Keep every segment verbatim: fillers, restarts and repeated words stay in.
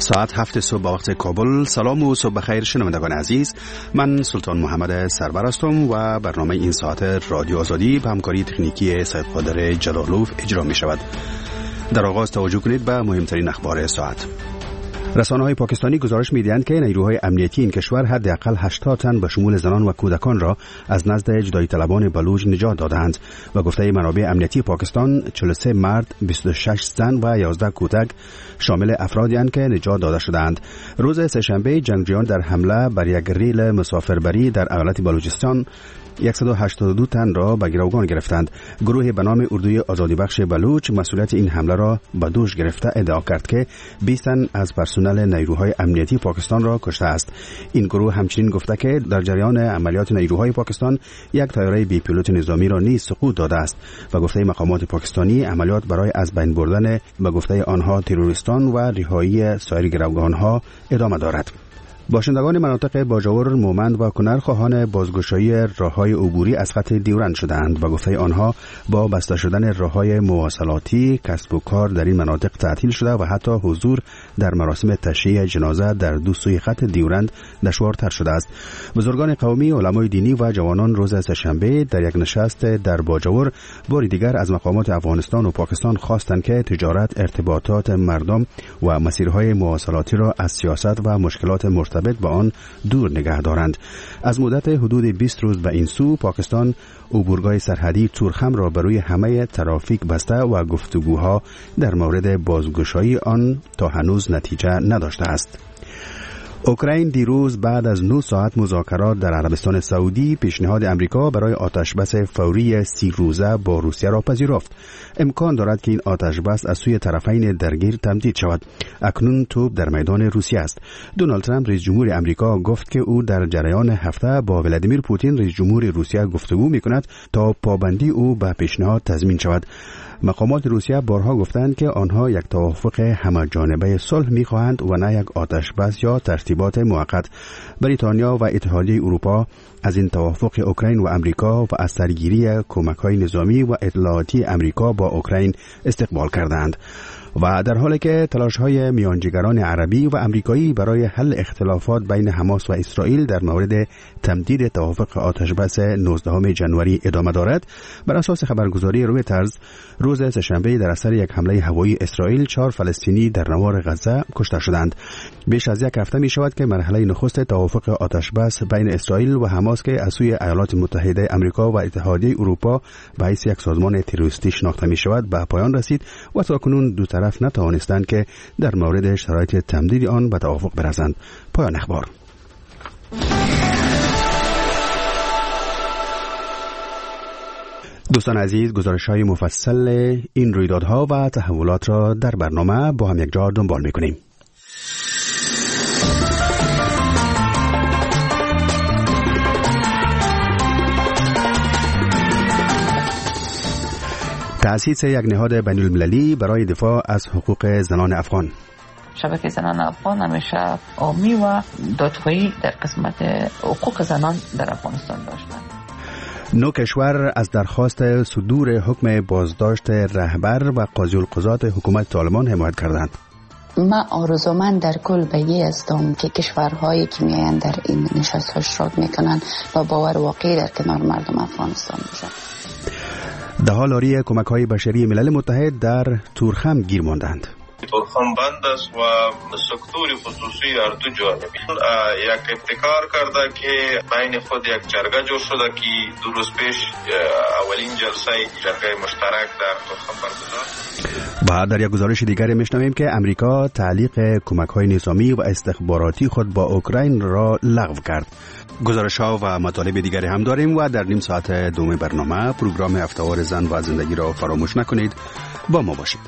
ساعت هفت صبح با وقت کابل. سلام و صبح بخیر شنوندگان عزیز، من سلطان محمد سرور هستم و برنامه این ساعت رادیو آزادی به همکاری تکنیکی سید قادر جلالوف اجرا می شود. در آغاز توجه کنید به مهمترین اخبار ساعت. رسانه‌های پاکستانی گزارش می‌دهند که نیروهای امنیتی این کشور حداقل هشتاد تن به شمول زنان و کودکان را از نزد جدایی طلبان بلوچ نجات دادند و گفته منابع امنیتی پاکستان چهل و سه مرد، بیست و شش زن و یازده کودک شامل افرادی اند که نجات داده شدند. روز سه‌شنبه جنگجویان در حمله بر یک ریل مسافربری در ایالت بلوچستان صد و هشتاد و دو تن را به گروگان گرفتند. گروه به نام اردوی آزادی بخش بلوچ مسئولیت این حمله را به دوش گرفته ادعا کرد که بیست تن از پرسنل نیروهای امنیتی پاکستان را کشته است. این گروه همچنین گفته که در جریان عملیات نیروهای پاکستان یک طیاره بی پیلوت نظامی را نیز سقوط داده است و گفته مقامات پاکستانی عملیات برای از بین بردن به گفته آنها تروریستان و رهایی سایر گروگانها ادامه دارد. باشندگان مناطق باجاور، مومند و کنر خواهان بازگشایی راههای عبوری از خط دیورند شدند و گفته آنها با بسته شدن راههای مواصلاتی کسب و کار در این مناطق تعطیل شده و حتی حضور در مراسم تشییع جنازه در دو سوی خط دیورند دشوارتر شده است. بزرگان قومی، علمای دینی و جوانان روز سه‌شنبه در یک نشست در باجاور بار دیگر از مقامات افغانستان و پاکستان خواستند که تجارت، ارتباطات مردم و مسیرهای مواصلاتی را از سیاست و مشکلات مرتبط با آن دور نگه دارند. از مدت حدود بیست روز به این سو پاکستان عبورگاه سرحدی تورخم را برای همه ترافیک بسته و گفتگوها در مورد بازگشایی آن تا هنوز نتیجه نداشته است. اوکراین دیروز بعد از نه ساعت مذاکرات در عربستان سعودی پیشنهاد امریکا برای آتشبس فوری سی روزه با روسیه را پذیرفت. امکان دارد که این آتشبس از سوی طرفین درگیر تمدید شود. اکنون توپ در میدان روسیه است. دونالد ترامپ رئیس جمهور امریکا گفت که او در جریان هفته با ولادیمیر پوتین رئیس جمهور روسیه گفتگو می‌کند تا پابندی او به پیشنهاد تضمین شود. مقامات روسیه بارها گفتند که آنها یک توافق همه‌جانبه صلح می‌خواهند و نه یک آتشبس یا ترتیبات موقت. بریتانیا و اتحادیه اروپا از این توافق اوکراین و امریکا و از سرگیری کمک‌های نظامی و اطلاعاتی امریکا با اوکراین استقبال کردند. و در حالی که تلاش‌های میانجیگران عربی و امریکایی برای حل اختلافات بین حماس و اسرائیل در مورد تمدید توافق آتشبس نوزدهم ژانویه ادامه دارد، بر اساس خبرگزاری رویترز روز سه‌شنبه در اثر یک حمله هوایی اسرائیل چهار فلسطینی در نوار غزه کشته شدند. بیش از یک هفته می شود که مرحله نخست توافق آتشبس بین اسرائیل و حماس که از سوی ایالات متحده آمریکا و اتحادیه اروپا به حیث یک سازمان تروریستی شناخته می شود به پایان رسید و تاکنون دو طرف نتوانستند که در مورد شرایط تمدید آن به توافق برسند. پایان اخبار. دوستان عزیز، گزارش‌های مفصل این رویدادها و تحولات را در برنامه با هم یک جا دنبال می‌کنیم. تأسیس یک نهاد بین‌المللی برای دفاع از حقوق زنان افغان. شبکه زنان افغان همیشه عامی و دادخواهی در قسمت حقوق زنان در افغانستان داشتند. نو کشور از درخواست صدور حکم بازداشت رهبر و قاضی القضات حکومت طالبان حمایت کردند. من آرزومند در کل به یه هستم که کشورهایی که میاین در این نشست ها اشتراک میکنن با باور واقعی در کنار مردم افغانستان باشن. در حال آری کمک های بشری ملل متحد در تورخم گیر ماندند. تورخم بند است و سکتور خصوصی هر دو جانبی یک ابتکار کرده که بین خود یک جرگه جور شده که دو روز پیش اولین جلسه جرگه مشترک در تورخم برگزار. و در یک گزارش دیگر میشنویم که امریکا تعلیق کمک های نظامی و استخباراتی خود با اوکراین را لغو کرد. گزارش ها و مطالب دیگری هم داریم و در نیم ساعت دوم برنامه پروگرام هفته‌وار زن و زندگی را فراموش نکنید. با ما باشید.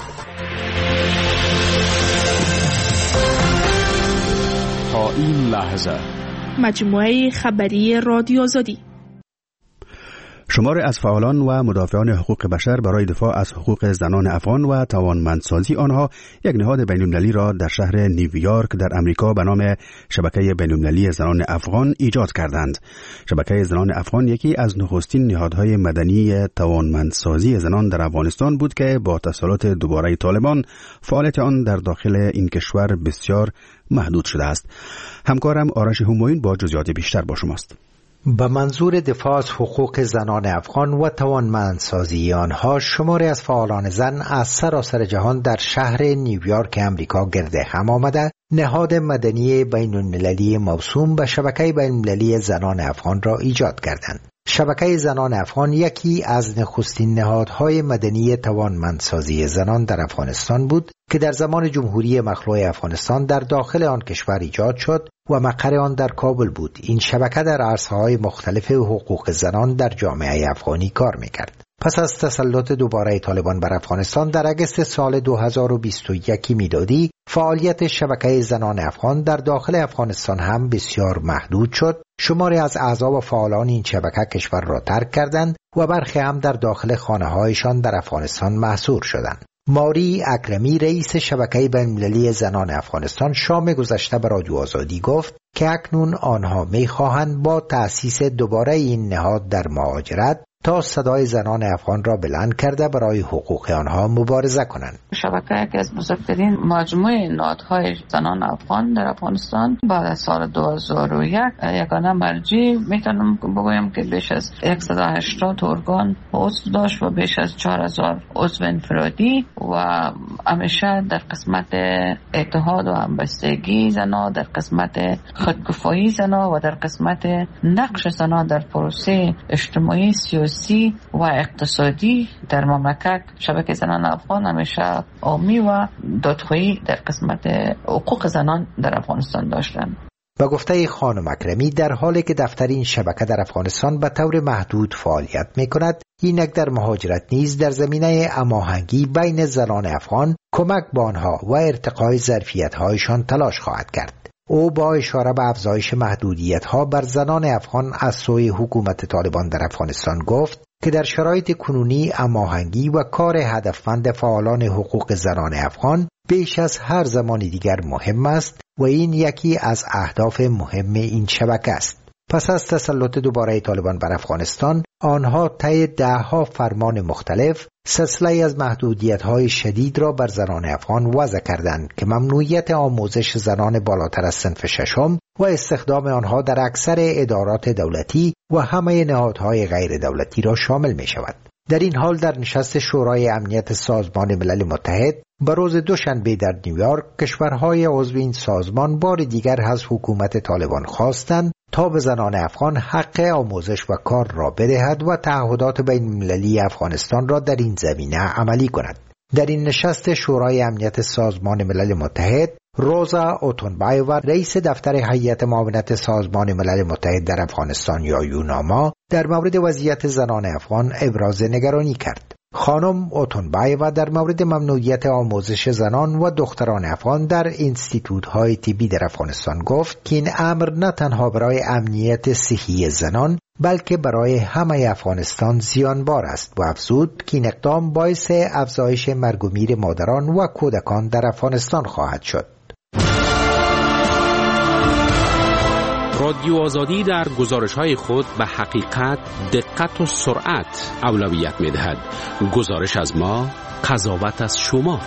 تا این لحظه مجموعه خبری رادیو آزادی. شماری از فعالان و مدافعان حقوق بشر برای دفاع از حقوق زنان افغان و توانمندسازی آنها یک نهاد بین‌المللی را در شهر نیویورک در امریکا به نام شبکه بین‌المللی زنان افغان ایجاد کردند. شبکه زنان افغان یکی از نخستین نهادهای مدنی توانمندسازی زنان در افغانستان بود که با تسلط دوباره طالبان فعالیت آن در داخل این کشور بسیار محدود شده است. همکارم آرش همایون با جزئیات بیشتر با شماست. به منظور دفاع از حقوق زنان افغان و توانمندسازی آنها، شماری از فعالان زن از سراسر جهان در شهر نیویورک امریکا گرد هم آمده نهاد مدنی بین المللی موسوم به شبکه بین المللی زنان افغان را ایجاد کردند. شبکه زنان افغان یکی از نخستین نهادهای مدنی توانمندسازی زنان در افغانستان بود که در زمان جمهوری مخلوع افغانستان در داخل آن کشور ایجاد شد و مقر آن در کابل بود. این شبکه در عرصه‌های مختلف حقوق زنان در جامعه افغانی کار می‌کرد. پس از تسلط دوباره طالبان بر افغانستان در اگست سال دو هزار و بیست و یک میلادی، فعالیت شبکه زنان افغان در داخل افغانستان هم بسیار محدود شد. شماری از اعضا و فعالان این شبکه کشور را ترک کردند و برخی هم در داخل خانه‌هایشان در افغانستان محصور شدند. ماری اکرمی رئیس شبکه بین‌المللی زنان افغانستان شام گذشته به رادیو آزادی گفت که اکنون آنها می‌خواهند با تأسیس دوباره این نهاد در مهاجرت تا صدای زنان افغان را بلند کرده برای حقوق آنها مبارزه کنند. شبکه یکی از بزرگترین مجموعه نهادهای زنان افغان در افغانستان بعد از سال دو هزار و یک یگانه مرجع میتونم بگویم که بیش از صد و هشتاد ارگان عضو داشت و بیش از چهار هزار عضو انفرادی و همیشه در قسمت اتحاد و همبستگی زنان، در قسمت خودکفایی زنان و در قسمت نقش زنان در پروسه اجتماعی، سیاسی و اقتصادی در مملکت شبکه زنان افغان همیشه عامی و دادخواهی در قسمت حقوق زنان در افغانستان داشتند. با گفته خانم اکرمی، در حالی که دفتر این شبکه در افغانستان به طور محدود فعالیت می کند، اینک در مهاجرت نیز در زمینه هماهنگی بین زنان افغان کمک به آنها و ارتقای ظرفیت‌هایشان تلاش خواهد کرد. او با اشاره به افزایش محدودیت‌ها بر زنان افغان از سوی حکومت طالبان در افغانستان گفت که در شرایط کنونی هماهنگی و کار هدفمند فعالان حقوق زنان افغان بیش از هر زمان دیگر مهم است و این یکی از اهداف مهم این شبکه است. پس از تسلط دوباره طالبان بر افغانستان، آنها طی ده‌ها فرمان مختلف سلسله از محدودیت‌های شدید را بر زنان افغان وضع کردند که ممنوعیت آموزش زنان بالاتر از صنف ششم و استخدام آنها در اکثر ادارات دولتی و همه نهادهای غیر دولتی را شامل می شود. در این حال در نشست شورای امنیت سازمان ملل متحد به روز دوشنبه در نیویورک، کشورهای عضو این سازمان بار دیگر از حکومت طالبان خواستند تا به زنان افغان حق آموزش و کار را بدهد و تعهدات بین المللی افغانستان را در این زمینه عملی کند. در این نشست شورای امنیت سازمان ملل متحد، روزا اوتونبایووا رئیس دفتر هیئت معاونت سازمان ملل متحد در افغانستان یا یوناما در مورد وضعیت زنان افغان ابراز نگرانی کرد. خانم اوتونبایووا در مورد ممنوعیت آموزش زنان و دختران افغان در انستیتوت‌های طبی در افغانستان گفت که این امر نه تنها برای امنیت صحی زنان بلکه برای همه افغانستان زیانبار است و افزود که این اقدام باعث افزایش مرگ و میر مادران و کودکان در افغانستان خواهد شد. رادیو آزادی در گزارش‌های خود به حقیقت، دقت و سرعت اولویت می‌دهد. گزارش از ما، قضاوت از شما.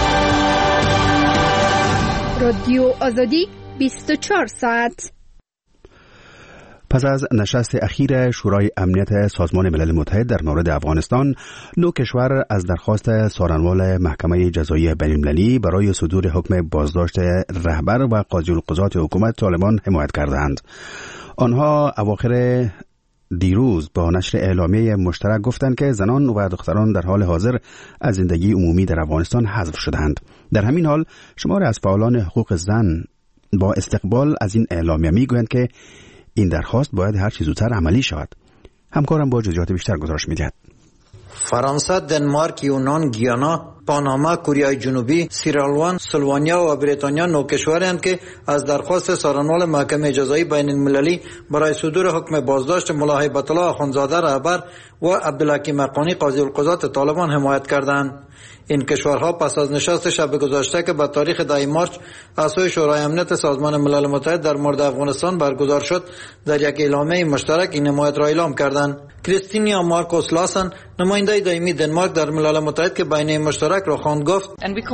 رادیو آزادی بیست و چهار ساعت. پس از نشست اخیر شورای امنیت سازمان ملل متحد در مورد افغانستان، نو کشور از درخواست سارنوال محکمه جزایی بین‌المللی برای صدور حکم بازداشت رهبر و قاضی القضات حکومت طالبان حمایت کردند. آنها اواخر دیروز با نشر اعلامیه مشترک گفتند که زنان و دختران در حال حاضر از زندگی عمومی در افغانستان حذف شدند. در همین حال شماری از فعالان حقوق زن با استقبال از این اعلامیه میگویند که این درخواست باید هر چه زودتر عملی شود. همکارم با جزئیات بیشتر گزارش می‌دهد. فرانسه، دنمارک، یونان، گیانا، پاناما، کره جنوبی، سیرالوان، سلوانیا و بریتانیا نوکشورند که از درخواست سارنوال محکمه جزایی بین المللی برای صدور حکم بازداشت ملا هیبت الله آخوندزاده رهبر و عبدالحکیم حقانی قاضی القضات طالبان حمایت کردند. این کشورها پس از نشست شب گذشته که به تاریخ ده مارس از سوی شورای امنیت سازمان ملل متحد در مورد افغانستان برگزار شد، در یک اعلامیه مشترک این حمایت را اعلام کردند. کریستینیا مارکوس لاسن، نماینده دائمی دنمارک در ملل متحد که بیانیه مشترک را خواند، گفت: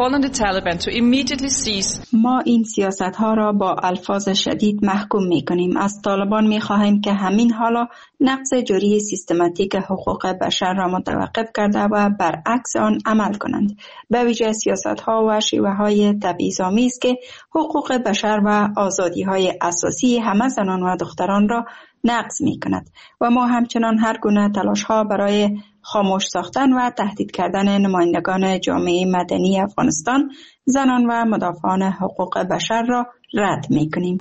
ما این سیاست‌ها را با الفاظ شدید محکوم می‌کنیم. از طالبان می‌خواهیم که همین حالا نقض جاری سیستماتیک حقوق بشر را متوقف کرده و برعکس آن عمل کنند، به ویژه سیاست‌ها و شیوه‌های تبعیض‌آمیز که حقوق بشر و آزادی‌های اساسی همه زنان و دختران را نقض می‌کند و ما همچنان هر گونه تلاش‌ها برای خاموش ساختن و تهدید کردن نمایندگان جامعه مدنی افغانستان، زنان و مدافعان حقوق بشر را رد می‌کنیم.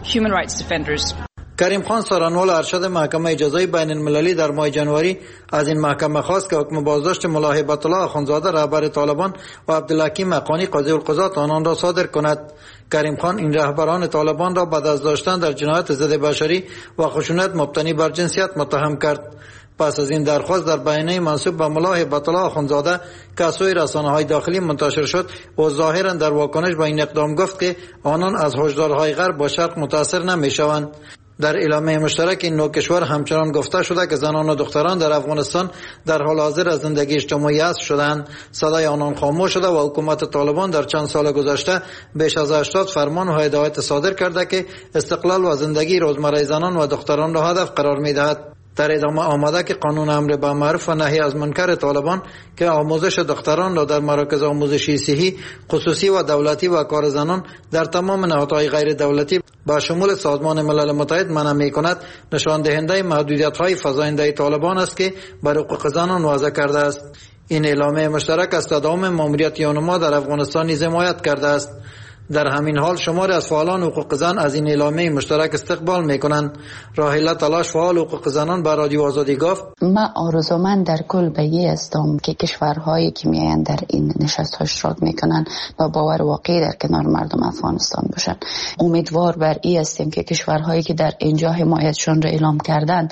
کریم خان سارنوال ارشد محکمه جزایی بین المللی در ماه جنوری از این محکمه خواست که حکم بازداشت ملا هیبت الله آخوندزاده رهبر طالبان و عبدالحکیم حقانی قاضی القضات آنان را صادر کند. کریم خان این رهبران طالبان را بعد از داشتن در جنایت ضد بشری و خشونت مبتنی بر جنسیت متهم کرد. پس از این درخواست در بیانیه منسوب به ملا هیبت الله آخوندزاده که از سوی رسانه‌های داخلی منتشر شد و ظاهراً در واکنش به این اقدام گفت که آنان از هشدارهای غرب با شرق متاثر نمی‌شوند. در اعلامیه مشترک این نوع کشور همچنان گفته شده که زنان و دختران در افغانستان در حال حاضر از زندگی اجتماعی حذف شدند، صدای آنان خاموش شده و حکومت طالبان در چند سال گذشته بیش از هشتاد فرمان و هدایت صادر کرده که استقلال و زندگی روزمره زنان و دختران را هدف قرار می‌دهد. در ادامه آمده که قانون امر به معروف و نهی از منکر طالبان که آموزش دختران را در مراکز آموزشی صحی خصوصی و دولتی و کار زنان در تمام نهادهای غیر دولتی با شمول سازمان ملل متحد منع می‌کند، نشان دهنده محدودیت‌های فزاینده طالبان است که بر حقوق زنان وضع کرده است. این اعلامیه مشترک از تداوم ماموریت یونما در افغانستان نیز حمایت کرده است. در همین حال شماری از فعالان حقوق زن از این اعلامیه مشترک استقبال میکنند. راهیله تلاش، فعال حقوق زنان، به رادیو آزادی گفت: من آرزومند در کل به یه هستم که کشورهایی که میایند در این نشست ها اشتراک میکنن با باور واقعی در کنار مردم افغانستان باشن. امیدوار بر این هستیم که کشورهایی که در اینجا حمایتشان را اعلام کردن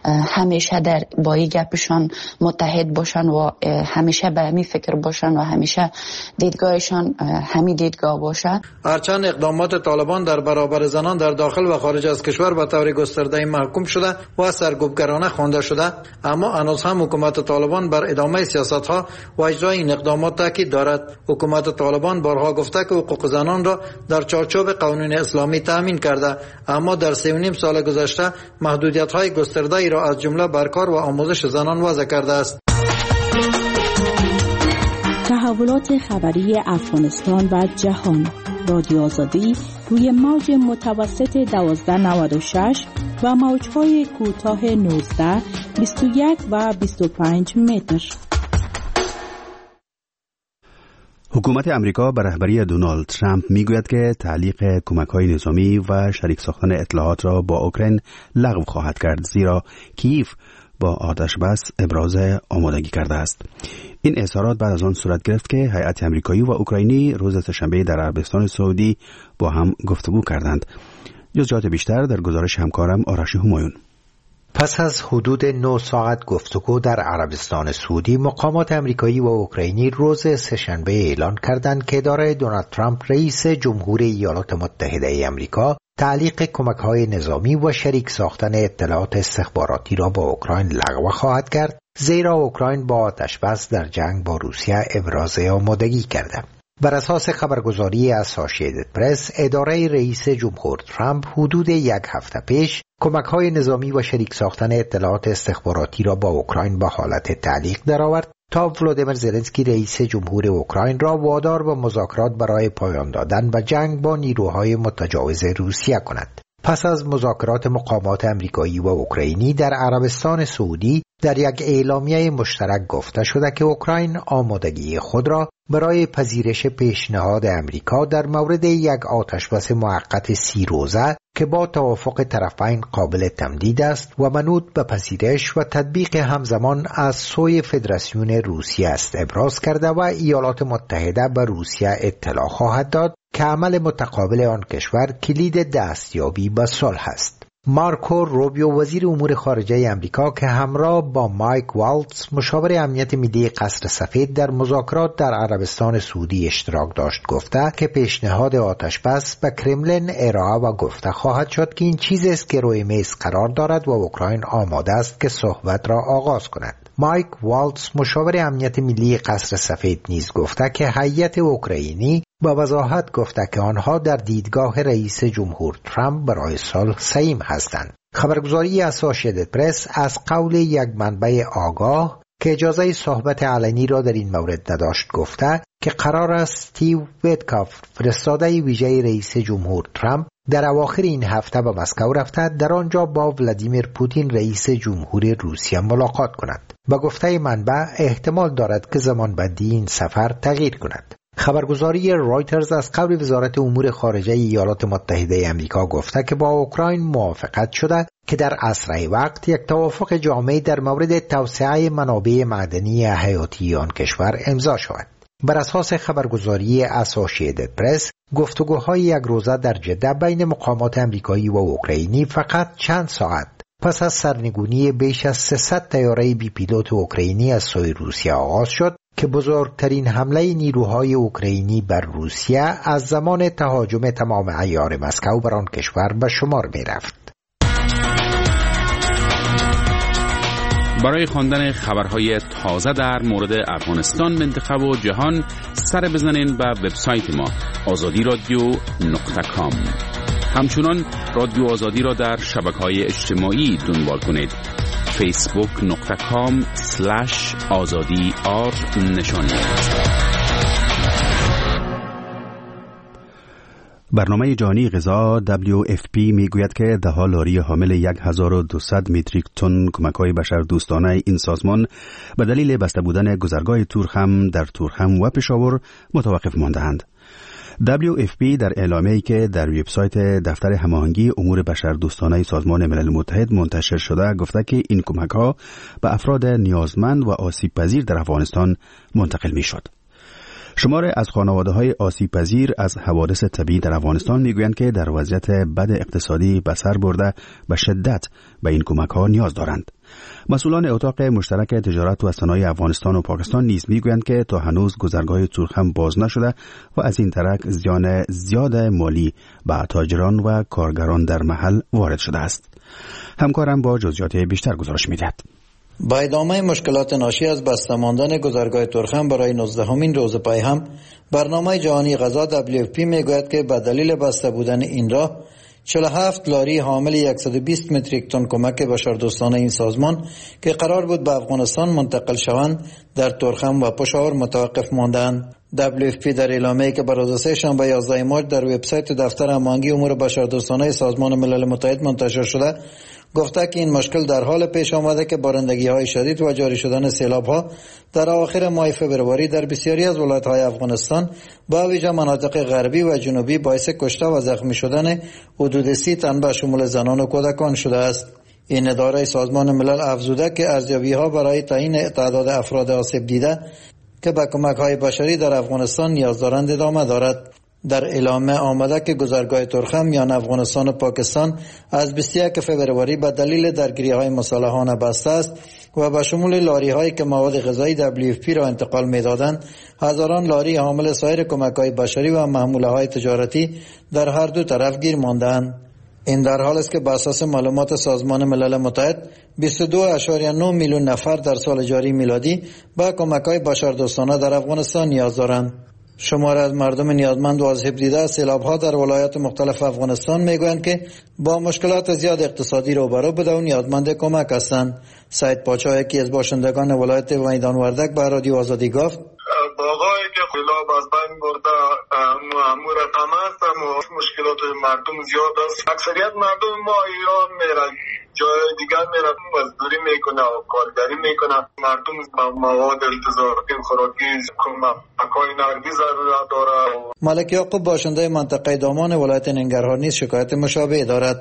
همیشه در با این گپشان متحد باشن و همیشه به همین فکر باشن و همیشه دیدگاهشان همین دیدگاه باشه. هرچند اقدامات طالبان در برابر زنان در داخل و خارج از کشور به طور گسترده محکوم شده و سرکوبگرانه خوانده شده، اما هنوز هم حکومت طالبان بر ادامه سیاست‌ها و اجرای این اقدامات تاکید دارد. حکومت طالبان بارها گفته که حقوق زنان را در چارچوب قانون اسلامی تامین کرده، اما در سه و نیم سال گذشته محدودیت‌های گسترده‌ای را از جمله بر کار و آموزش زنان وضع کرده است. تحولات خبری افغانستان و جهان، رادیو آزادی روی موج متوسط دوازده نود و شش و موج‌های کوتاه نوزده، بیست و یک و بیست و پنج متر. حکومت امریکا به رهبری دونالد ترامپ میگوید که تعلیق کمک‌های نظامی و شریک ساختن اطلاعات را با اوکراین لغو خواهد کرد، زیرا کیف با آتش بس ابراز آمادگی کرده است. این اظهارات بعد از آن صورت گرفت که هیئت آمریکایی و اوکراینی روز سه‌شنبه در عربستان سعودی با هم گفتگو کردند. جزئیات بیشتر در گزارش همکارم آرش همایون. پس از حدود نه ساعت گفتگو در عربستان سعودی، مقامات آمریکایی و اوکراینی روز سه‌شنبه اعلان کردند که اداره دونالد ترامپ رئیس جمهوری ایالات متحده آمریکا تعلیق کمک‌های نظامی و شریک ساختن اطلاعات استخباراتی را با اوکراین لغو خواهد کرد، زیرا اوکراین با آتش بس در جنگ با روسیه ابراز آمادگی کرده. بر اساس خبرگزاری اسوسییتد پرس، اداره رئیس جمهور ترامپ حدود یک هفته پیش کمک‌های نظامی و شریک ساختن اطلاعات استخباراتی را با اوکراین به حالت تعلیق درآورد تا ولودیمیر زلنسکی رئیس جمهور اوکراین را وادار به مذاکرات برای پایان دادن به جنگ با نیروهای متجاوز روسیه کند. پس از مذاکرات مقامات آمریکایی و اوکراینی در عربستان سعودی، در یک اعلامیه مشترک گفته شده که اوکراین آمادگی خود را برای پذیرش پیشنهاد امریکا در مورد یک آتشبس موقت سی روزه که با توافق طرفین قابل تمدید است و منوط به پذیرش و تطبیق همزمان از سوی فدراسیون روسیه است ابراز کرده و ایالات متحده به روسیه اطلاع خواهد داد که عمل متقابل آن کشور کلید دستیابی به صلح است. مارکو روبیو وزیر امور خارجه امریکا که همراه با مایک والتز مشاور امنیت ملی قصر سفید در مذاکرات در عربستان سعودی اشتراک داشت گفته که پیشنهاد آتشبس به کرملین ارائه و گفته خواهد شد که این چیزی است که روی میز قرار دارد و اوکراین آماده است که صحبت را آغاز کند. مایک والتز مشاور امنیت ملی قصر سفید نیز گفته که هیئت اوکراینی با وضاحت گفته که آنها در دیدگاه رئیس جمهور ترامپ برای صلح سعیم هستند. خبرگزاری اسوسییتد پرس از قول یک منبع آگاه که اجازه صحبت علنی را در این مورد نداشت گفته که قرار است استیو ویتکاف فرستاده ویژه رئیس جمهور ترامپ در اواخر این هفته به مسکو رفته در آنجا با ولادیمیر پوتین رئیس جمهور روسیه ملاقات کند. با گفته منبع احتمال دارد که زمانبندی این سفر تغییر کند. خبرگزاری رایترز از قول وزارت امور خارجه ایالات متحده آمریکا گفته که با اوکراین موافقت شده که در اسرع وقت یک توافق جامع در مورد توسعه منابع معدنی حیاتی آن کشور امضا شود. بر اساس خبرگزاری اسوسییتد پرس، گفتگوهای یک روزه در جده بین مقامات آمریکایی و اوکراینی فقط چند ساعت پس از سرنگونی بیش از سیصد طیاره بی پیلوت اوکراینی از سوی روسیه آغاز شد که بزرگترین حمله نیروهای اوکراینی بر روسیه از زمان تهاجم تمام عیار مسکو بر آن کشور به شمار می رفت. برای خواندن خبرهای تازه در مورد افغانستان، منطقه و جهان سر بزنین به وبسایت ما آزادی رادیو نقطه کام. همچنان رادیو آزادی را در شبکه‌های اجتماعی دنبال کنید. فیسبوک نقطه کام سلش آزادی آر نشانی. برنامه جهانی غذا دبلیو اف پی میگوید که ده ها لاری حامل هزار و دویست متریک تن کمک‌های بشردوستانه این سازمان به دلیل بسته بودن گذرگاه تورخم در تورخم و پشاور متوقف مانده‌اند. دبلیو اف پی در اعلامیه‌ای که در وبسایت دفتر هماهنگی امور بشردوستانه سازمان ملل متحد منتشر شده گفته که این کمک‌ها به افراد نیازمند و آسیب پذیر در افغانستان منتقل می‌شد. شمار از خانواده‌های آسیب پذیر از حوادث طبیعی در افغانستان میگویند که در وضعیت بد اقتصادی به سر برده به شدت به این کمک‌ها نیاز دارند. مسئولان اتاق مشترک تجارت و صنایع افغانستان و پاکستان نیز میگویند که تا هنوز گذرگاه تورخم باز نشده و از این طرف زیان زیاد مالی به تاجران و کارگران در محل وارد شده است. همکارم با جزئیات بیشتر گزارش می‌دهد. با ادامه مشکلات ناشی از بسته ماندن گذرگاه تورخم برای نوزدهمین روز پای هم، برنامه جهانی غذا دبلیو اف پی میگوید که به دلیل بسته بودن این راه چهل و هفت لاری حامل صد و بیست متریک تن کمک بشردوستانه این سازمان که قرار بود به افغانستان منتقل شوند در تورخم و پشاور متوقف ماندند. دبلیو اف پی در اعلامیه‌ای که بر روز سه‌شنبه یازده مارس در وبسایت دفتر هماهنگی امور بشردوستانه سازمان ملل متحد منتشر شده گفته که این مشکل در حال پیش آمده که بارندگی‌های شدید و جاری شدن سیلاب‌ها در اواخر ماه فوریه در بسیاری از ولایت‌های افغانستان با ویژه مناطق غربی و جنوبی باعث کشته و زخمی شدن حدود سی تن به شمول زنان و کودکان شده است. این اداره سازمان ملل افزوده که ارزیابی‌ها برای تعیین تعداد افراد آسیب دیده که به کمک‌های بشری در افغانستان نیاز دارند ادامه دارد. در اعلامیه آمده که گذرگاه تورخم میان افغانستان و پاکستان از بیست و یک فوریه به دلیل درگیری‌های مسلحانه بسته است و به شمول لاری‌هایی که مواد غذایی دبلیو اف پی را انتقال می‌دادند، هزاران لاری حامل سایر کمک‌های بشری و محموله‌های تجارتی در هر دو طرف گیر مانده‌اند. این در حال است که بر اساس معلومات سازمان ملل متحد بیست و دو ممیز نه میلیون نفر در سال جاری میلادی به کمک‌های بشردوستانه در افغانستان نیاز دارند. شمار از مردم نیازمند و آسیب دیده از سیلاب‌ها در ولایات مختلف افغانستان میگویند که با مشکلات زیاد اقتصادی روبرو بوده و نیازمند کمک هستند. سعید پاچا یکی از باشندگان ولایت میدان وردک به رادیو آزادی گفت: باغایی که سیلاب از بین برده مأمور هم هستن و مشکلات مردم زیاد است. اکثریت مردم ما ایران میرن جای دیگر میره مزدوری میکنه و کارگری میکنه. مردم با مواد التزامی خوراکی کمک‌های نقدی ضرورت داره. ملک یعقوب باشنده منطقه دامان ولایت ننگرهار نیز شکایت مشابه دارد.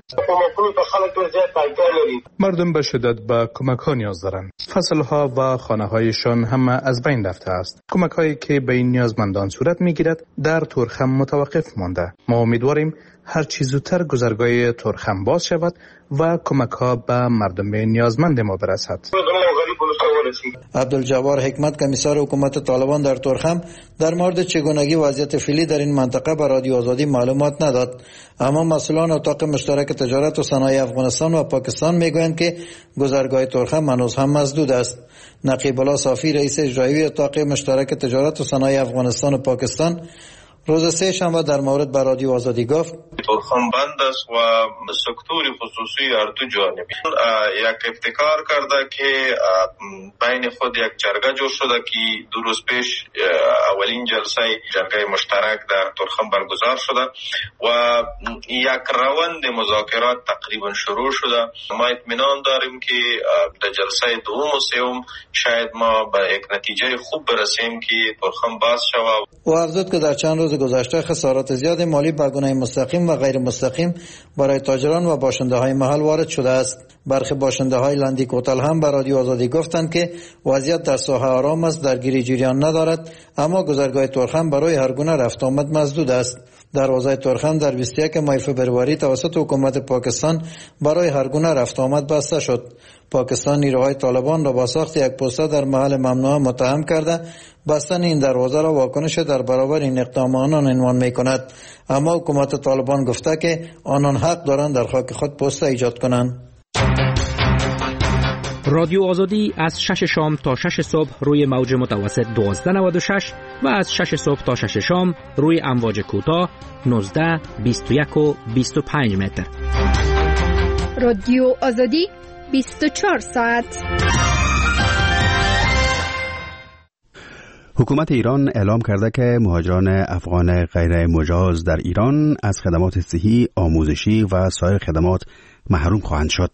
مردم به شدت به کمک ها نیاز دارند. فصل ها و خانه هایشان همه از بین رفته است. کمک هایی که به این نیازمندان صورت می گیرد در تورخم متوقف مانده. ما امیدواریم هر چیز زودتر گذرگاه تورخم باز شود و کمک ها به مردم نیازمند ما برسد. عبدالجبار حکمت کمیسر حکومت طالبان در تورخم در مورد چگونگی وضعیت فعلی در این منطقه به رادیو آزادی معلومات نداد، اما مسئولان اتاق مشترک تجارت و صنایع افغانستان و پاکستان میگویند که گذرگاه تورخم هنوز هم مسدود است. نقیب الله صافی رئیس اجرایی اتاق مشترک تجارت و صنایع افغانستان و پاکستان روز سه شنبه در مورد به رادیو آزادی گفت تورخم بند است و سکتور خصوصی هر دو جانبی یک ابتکار کرده که بین خود یک جرگه جور شده که دو روز پیش اولین جلسه جرگه مشترک در تورخم برگزار شده و یک روند مذاکرات تقریبا شروع شده. ما اطمینان داریم که در جلسه دوم و سوم شاید ما به یک نتیجه خوب برسیم که تورخم باز شود. و افزود که در چند روز گذشته خسارات زیاد مالی به گونه مستقیم و غیر مستقیم برای تاجران و باشنده های محل وارد شده است. برخی باشنده های لندی کوتل هم به رادیو آزادی گفتند که وضعیت در ساحه آرام است، درگیری جریان ندارد، اما گذرگاه تورخم برای هر گونه رفت آمد مسدود است. دروازه تورخم در بیست و یک ماه فوریه توسط حکومت پاکستان برای هر گونه رفت آمد بسته شد. پاکستان نیروهای طالبان را با ساخت یک پوسته در محل ممنوعه متهم کرده بستن این دروازه را واکنش در برابر این اقدام آنان عنوان می کند، اما حکومت طالبان گفته که آنان حق دارند در خاک خود پوسته ایجاد کنند. رادیو آزادی از شش شام تا شش صبح روی موج متوسط دوازده نود و شش و از شش صبح تا شش شام روی امواج کوتاه نوزده، بیست و یک و بیست و پنج متر. رادیو آزادی بیست و چهار ساعت. حکومت ایران اعلام کرده که مهاجران افغان غیر مجاز در ایران از خدمات صحی، آموزشی و سایر خدمات محروم خواهند شد.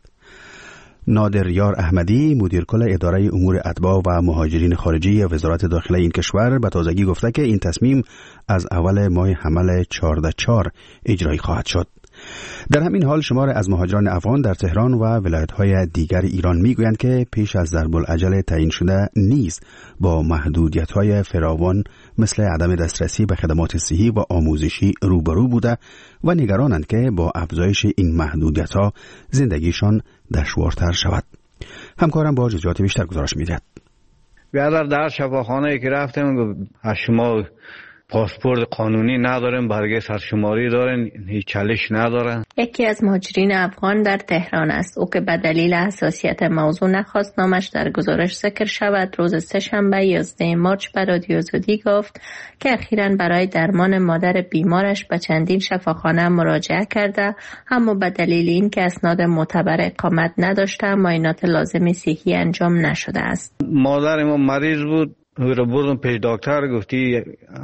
نادر یار احمدی مدیر کل اداره امور اتباع و مهاجرین خارجی وزارت داخله این کشور به تازگی گفته که این تصمیم از اول ماه حمل چهارده چهار اجرایی خواهد شد. در همین حال شمار از مهاجران افغان در تهران و ولایت‌های دیگر ایران میگویند که پیش از ضرب‌العجل تعیین شده نیز با محدودیت‌های فراوان مثل عدم دسترسی به خدمات صحی و آموزشی روبرو بوده و نگرانند که با افزایش این محدودیت‌ها زندگیشان دشوارتر شود. همکارم با جزئیات بیشتر گزارش می‌دهد. بیادر در شفاخانه‌ای که رفتم از شما پاسپورت قانونی ندارن، برگه سرشماری دارن، هیچ چالش ندارن. یکی از مهاجرین افغان در تهران است. او که به دلیل حساسیت موضوع نخواست نامش در گزارش ذکر شود، روز سه‌شنبه یازده مارچ به رادیو آزادی گفت که اخیراً برای درمان مادر بیمارش به چندین شفاخانه مراجعه کرده، اما به دلیل اینکه اسناد معتبر اقامت نداشته معاینات لازم صحی انجام نشده است. مادر ما مریض بود، رو بردم پیش دکتر، گفتی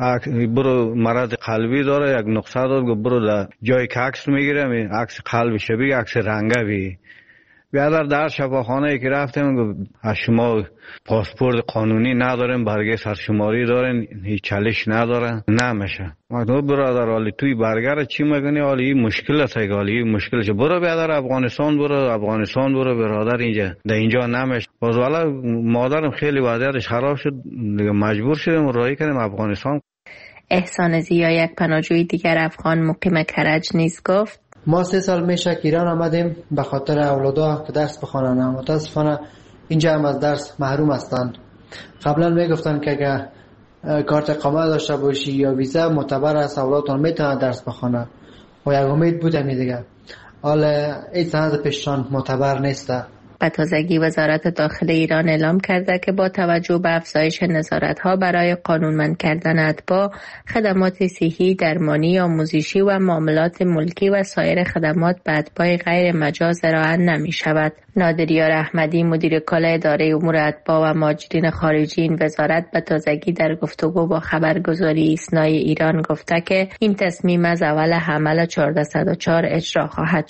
برو مرض قلبی داره، یک نقصه داد، گفت برو در جایی که عکس میگیرم عکس قلب شبیه عکس رنگه بی. بیادر در شفاخانه که رفتم گفت از شما پاسپورت قانونی ندارن، برگه سرشماری دارن، هیچ چالش ندارن، نمیشه. ما برادر حالی توی برگر چی میگنی؟ حالی مشکل است، حالی مشکل است. برو بیادر افغانستان برو، افغانستان برو برادر، اینجا در اینجا نمیشه. باز والا مادرم خیلی وضعیتش خراب شد، دیگه مجبور شدیم راهی کردیم افغانستان. احسان زیا یک پناهجوی دیگر افغان مقیم کرج نیز گفت ما سه سال میشه که ایران آمدیم به خاطر اولادا که درس بخوانن، متاسفانه اینجا هم از درس محروم هستند. قبلا میگفتن که اگه کارت اقامت داشته باشی یا ویزا معتبر است اولادتون میتونن درس بخوانن و یک امید بود همین دیگه. حالا این سند پیشتان معتبر نیسته. به تازگی وزارت داخله ایران اعلام کرده که با توجه به افزایش نظارت‌ها برای قانونمند کردن اتباع، خدمات صحی، درمانی، آموزشی و معاملات ملکی و سایر خدمات به اتباع غیر مجاز ارائه نمی‌شود. نادر یار احمدی مدیر کل اداره امور اتباع و مهاجرین خارجی این وزارت به تازگی در گفتگو با خبرگزاری ایسنای ایران گفته که این تصمیم از اول حمل چهارده صد و چهار اجرا خواهد شد.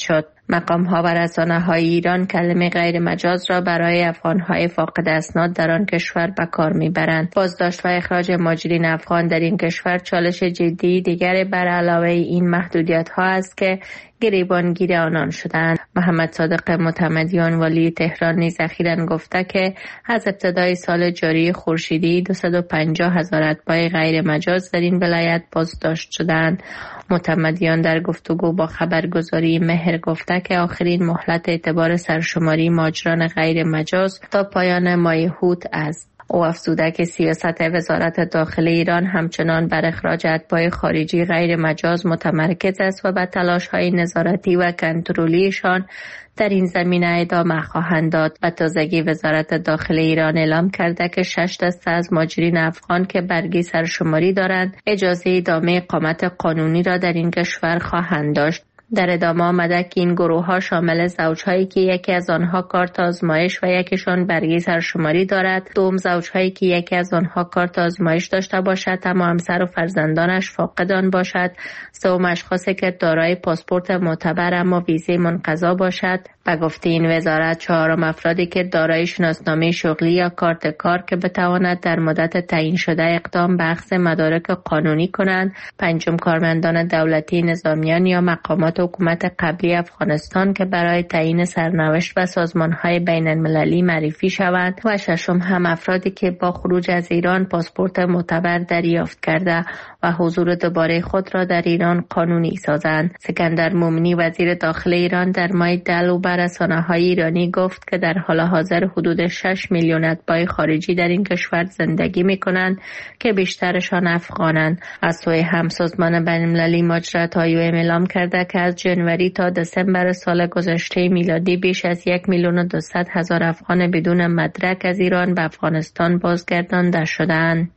مقام ها و رسانه های ایران کلمه غیر مجاز را برای افغان های فاقد اسناد در آن کشور به کار میبرند. بازداشت و اخراج مهاجرین افغان در این کشور چالش جدی دیگر بر علاوه این محدودیت ها است که گریبانگیر آنان شدند. محمد صادق معتمدیان والی تهران نیز اخیراً گفته که از ابتدای سال جاری خورشیدی دویست و پنجاه هزار اتباع غیر مجاز در این ولایت بازداشت شدند. معتمدیان در گفتگو با خبرگزاری مهر گفته که آخرین مهلت اعتبار سرشماری مهاجران غیر مجاز تا پایان ماه هوت است. او افزوده که سیاست وزارت داخلی ایران همچنان بر اخراج اتباع خارجی غیر مجاز متمرکز است و به تلاش‌های نظارتی و کنترلیشان در این زمینه ادامه خواهند داد. و تازگی وزارت داخلی ایران اعلام کرده که شش دسته از مهاجرین افغان که برگی سرشماری دارند اجازه ادامه اقامت قانونی را در این کشور خواهند داشت. در ادامه آمده که این گروه ها شامل زوجهایی که یکی از آنها کارت آزمایش و یکیشان برگی سرشماری دارد، دوم زوجهایی که یکی از آنها کارت آزمایش داشته باشد اما همسر و فرزندانش فاقد آن باشد، سوم اشخاصی که دارای پاسپورت معتبر اما ویزه منقضا باشد. و گفته این وزارت چهارم افرادی که دارای شناسنامه شغلی یا کارت کار که بتواند در مدت تعیین شده اقدام به اخذ مدارک قانونی کنند، پنجم کارمندان دولتی نظامیان یا مقامات حکومت قبلی افغانستان که برای تعیین سرنوشت و سازمان‌های بین المللی معرفی شوند و ششم هم افرادی که با خروج از ایران پاسپورت معتبر دریافت کرده و حضور دوباره خود را در ایران قانونی سازند. سکندر مومنی وزیر داخل ایران در ماه دلو بر رسانه‌های ایرانی گفت که در حال حاضر حدود شش میلیون اتباع خارجی در این کشور زندگی می‌کنند که بیشترشان افغانند. از سوی هم سازمان بین‌المللی مهاجرت آی او ام اعلام کرده که از جنوری تا دسامبر سال گذشته میلادی بیش از یک میلیون و دویست هزار افغان بدون مدرک از ایران به افغانستان بازگردانده شدند.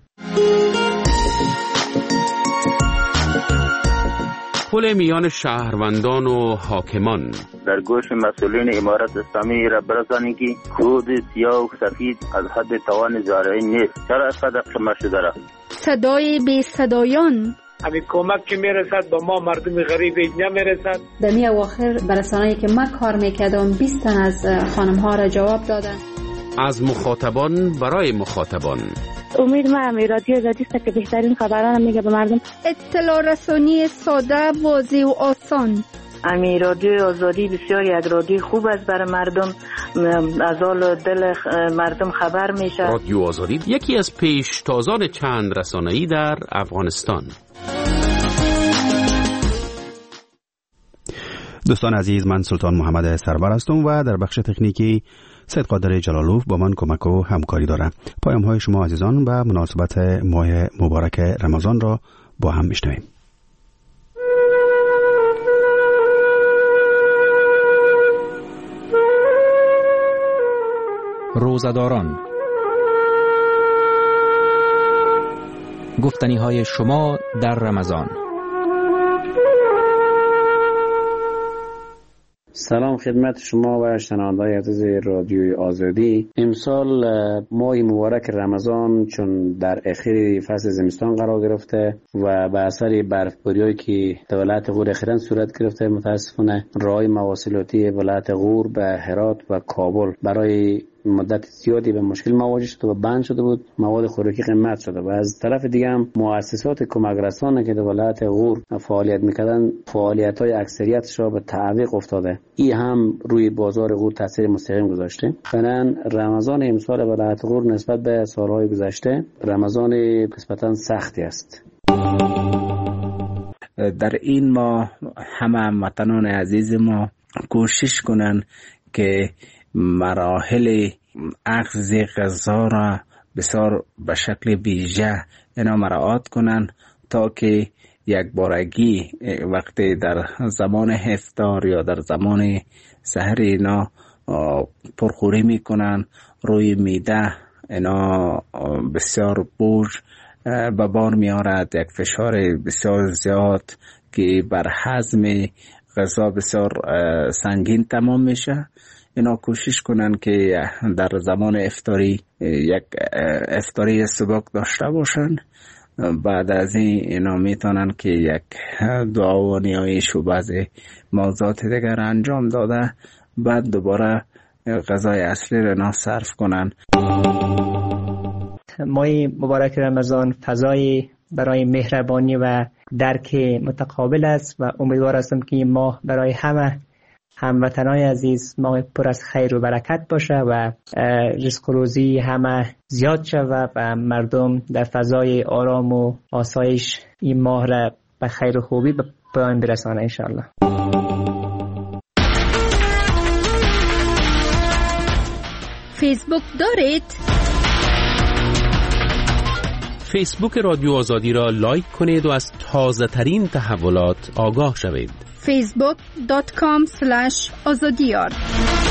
پل میان شهروندان و حاکمان در گوش مسئولین امارت اسلامی را برسانید که کود سیاه و سفید از حد توان زارعی نیست. چرا صدق شما شده را؟ صدای بی صدایان همین کمک که میرسد با ما مردم غریب اینجا میرسد. در می اواخر برسانه‌ای که من کار میکردم بیست تن از خانم ها را جواب دادن. از مخاطبان برای مخاطبان. امید ما امی رادیو آزادی است که بهترین خبران میگه به مردم. اطلاع رسانی ساده، واضح و آسان. امی رادیو آزادی بسیار یک رادیو خوب است برای مردم، از حال دل مردم خبر میشه. رادیو آزادی یکی از پیشتازان چند رسانه‌ای در افغانستان. دوستان عزیز، من سلطان محمد سرور هستم و در بخش تکنیکی سید قادر جلالوف با من کمک و همکاری دارم. پیام های شما عزیزان و مناسبت ماه مبارک رمضان را با هم میشنویم. روزداران، گفتنی های شما در رمضان. سلام خدمت شما و شنوندگان عزیز رادیوی آزادی. امسال ماه مبارک رمضان چون در اخیر فصل زمستان قرار گرفته و به اثر برفباری‌هایی که در ولایت غور اخیراً صورت گرفته، متاسفانه راه‌های مواصلاتی ولایت غور به هرات و کابل برای مدت زیادی به مشکل مواجه شده و بند شده بود. مواد خوراکی قیمت شده و از طرف دیگه هم مؤسسات کمک رسانه که در ولایت غور فعالیت میکردن فعالیت‌های اکثریتش را به تعویق افتاده. این هم روی بازار غور تاثیر مستقیم گذاشته. فعلا رمضان امسال ولایت غور نسبت به سالهای گذشته رمضان نسبتاً سختی است. در این ماه همه هموطنان عزیز ما کوشش کنن که مراحل اخذ غذا را بسیار به شکل ویژه اینا مراعات کنن تا که یک بارگی وقتی در زمان افطار یا در زمان سحر اینا پرخوری میکنن، روی میده اینا بسیار بوج به بار میارد، یک فشار بسیار زیاد که بر هضم غذا بسیار سنگین تمام میشه. اینا کوشش کنن که در زمان افطاری یک افطاری سبک داشته باشن بعد از این اینا میتونن که یک دعا و نیایش و بعضی موضوعات دیگر انجام داده بعد دوباره غذای اصلی را اینا صرف کنن. ماه مبارک رمضان فضای برای مهربانی و درک متقابل است و امیدوار هستم که این ماه برای همه هموطنان عزیز ماه پر از خیر و برکت باشه و رزق و روزی همه زیاد شود و مردم در فضای آرام و آسایش این ماه را به خیر و خوبی به پایان برسانه انشاءالله. فیسبوک دارید؟ فیسبوک رادیو آزادی را لایک کنید و از تازه ترین تحولات آگاه شوید. فیسبوک دات کام سلش آزادیار